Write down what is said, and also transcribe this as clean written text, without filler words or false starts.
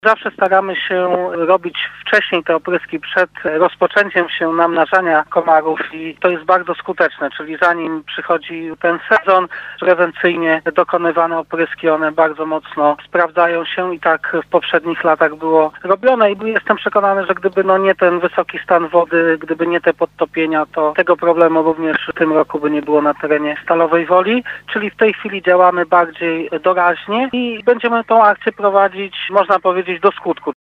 Zawsze staramy się robić wcześniej te opryski przed rozpoczęciem się namnażania komarów i to jest bardzo skuteczne, czyli zanim przychodzi ten sezon, prewencyjnie dokonywane opryski, one bardzo mocno sprawdzają się i tak w poprzednich latach było robione i jestem przekonany, że gdyby nie ten wysoki stan wody, gdyby nie te podtopienia, to tego problemu również w tym roku by nie było na terenie Stalowej Woli, czyli w tej chwili działamy bardziej doraźnie i będziemy tą akcję prowadzić, można powiedzieć, do skutku.